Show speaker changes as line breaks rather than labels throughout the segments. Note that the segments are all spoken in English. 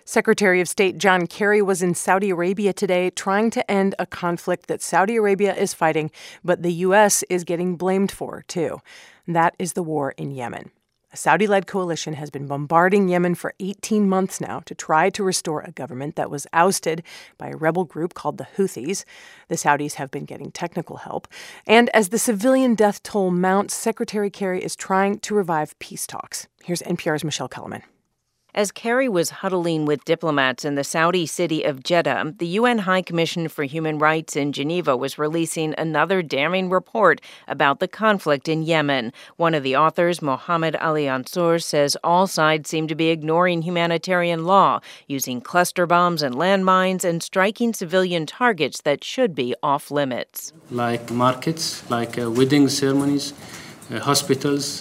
Secretary of State John Kerry was in Saudi Arabia today trying to end a conflict that Saudi Arabia is fighting, but the U.S. is getting blamed for, too. That is the war in Yemen. A Saudi-led coalition has been bombarding Yemen for 18 months now to try to restore a government that was ousted by a rebel group called the Houthis. The Saudis have been getting technical help. And as the civilian death toll mounts, Secretary Kerry is trying to revive peace talks. Here's NPR's Michelle Kellerman.
As Kerry was huddling with diplomats in the Saudi city of Jeddah, the UN High Commission for Human Rights in Geneva was releasing another damning report about the conflict in Yemen. One of the authors, Mohammed Ali Ansur, says all sides seem to be ignoring humanitarian law, using cluster bombs and landmines, and striking civilian targets that should be off limits.
Like markets, like wedding ceremonies, hospitals,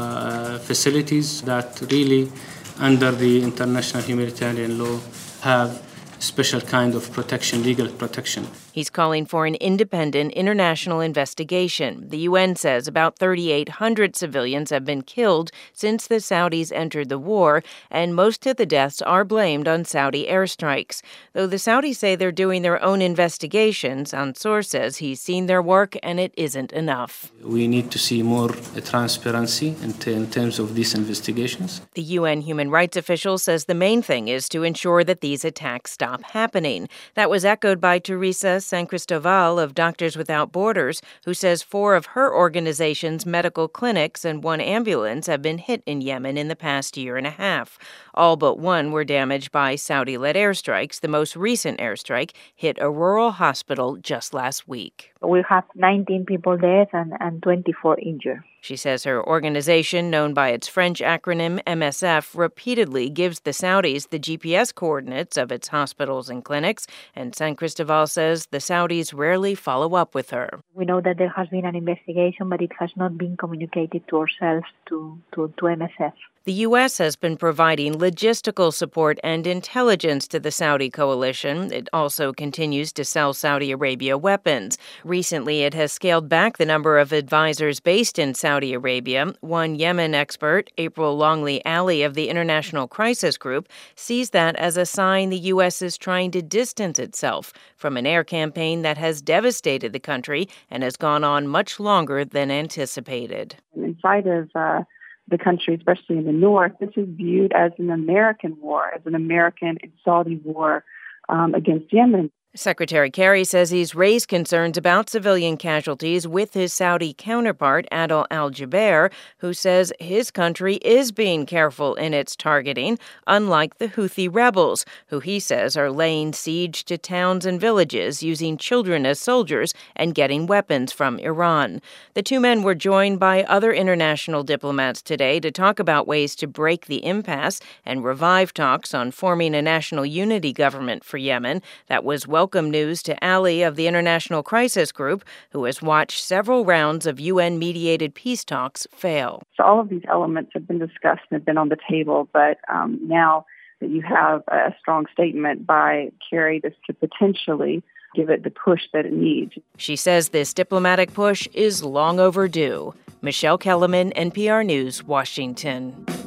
facilities that really under the international humanitarian law, have special kind of protection, legal protection.
He's calling for an independent international investigation. The UN says about 3,800 civilians have been killed since the Saudis entered the war, and most of the deaths are blamed on Saudi airstrikes. Though the Saudis say they're doing their own investigations, Ansur says he's seen their work and it isn't enough.
We need to see more transparency in terms of these investigations.
The UN human rights official says the main thing is to ensure that these attacks stop happening. That was echoed by Teresa San Cristobal of Doctors Without Borders, who says 4 of her organization's medical clinics and 1 ambulance have been hit in Yemen in the past year and a half. All but 1 were damaged by Saudi-led airstrikes. The most recent airstrike hit a rural hospital just last week.
We have 19 people dead and 24 injured.
She says her organization, known by its French acronym MSF, repeatedly gives the Saudis the GPS coordinates of its hospitals and clinics, and San Cristobal says the Saudis rarely follow up with her.
We know that there has been an investigation, but it has not been communicated to ourselves, to MSF.
The U.S. has been providing logistical support and intelligence to the Saudi coalition. It also continues to sell Saudi Arabia weapons. Recently, it has scaled back the number of advisors based in Saudi Arabia. One Yemen expert, April Longley Alley of the International Crisis Group, sees that as a sign the U.S. is trying to distance itself from an air campaign that has devastated the country and has gone on much longer than anticipated.
Inside of the country, especially in the north, this is viewed as an American war, as an American and Saudi war against Yemen.
Secretary Kerry says he's raised concerns about civilian casualties with his Saudi counterpart, Adel al-Jubeir, who says his country is being careful in its targeting, unlike the Houthi rebels, who he says are laying siege to towns and villages, using children as soldiers and getting weapons from Iran. The 2 men were joined by other international diplomats today to talk about ways to break the impasse and revive talks on forming a national unity government for Yemen. That was welcome news to Ali of the International Crisis Group, who has watched several rounds of UN-mediated peace talks fail.
So all of these elements have been discussed and have been on the table, but now that you have a strong statement by Kerry, this could potentially give it the push that it needs.
She says this diplomatic push is long overdue. Michelle Kellerman, NPR News, Washington.